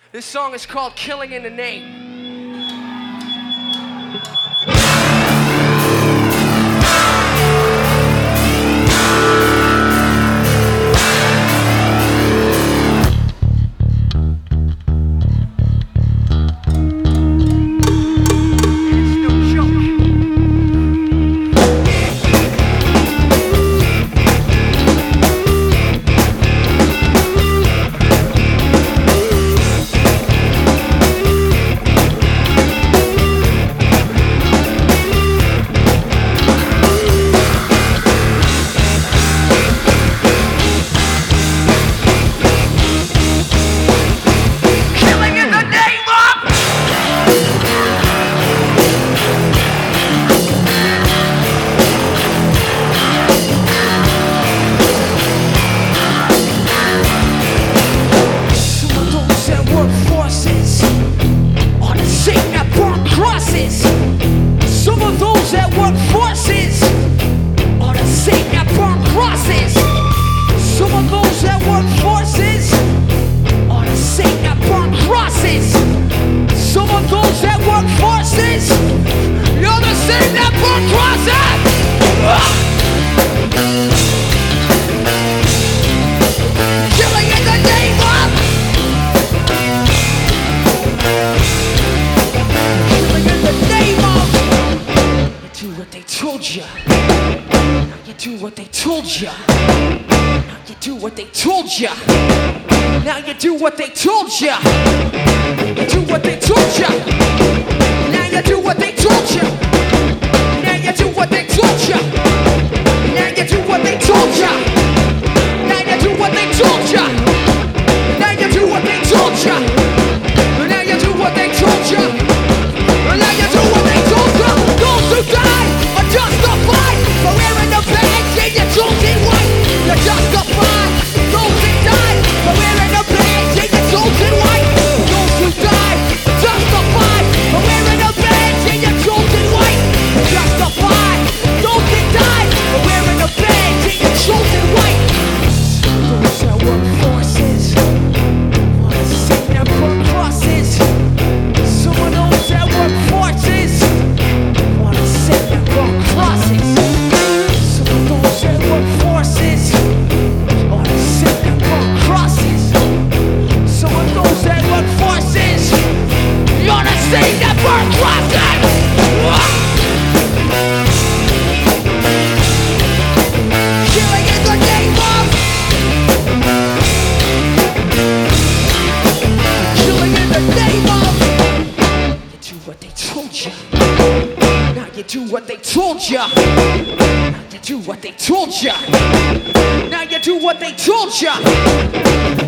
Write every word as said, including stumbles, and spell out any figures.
This song is called Killing in the Name. Some of those that work forces are the same that burn crosses. Some of those that work forces are the same that burn crosses. Some of those that work forces, you're the same that burn crosses. Killing in the name of. Killing in the name of. You do what they told you. Now you do what they told you. Now you do what they told you. Now you do what they told you. You do what they told you. Now you do what they told you. Now you do what they told you. Now you do what they told you. Now you do what they told you. Now you do what they told you. Now you do what they told you. Now you do what they told you. Those who die are justified for wearing the badge in your chosen white. You're justified. Those who die for wearing the badge in your chosen white. Those who die are justified for wearing the badge in your chosen white. You're justified. Those who die for wearing the badge in your chosen white. Those that work forces wanna sing them for crosses. Some of those that work forces wanna sing them for crosses. Some of those that work forces wanna sing them for crosses. Some of those that work forces wanna sing them for crosses. Killing in the name of. Killing in the name of. You do what they told you. Now you do what they told you. Now you do what they told you. Now you do what they told you.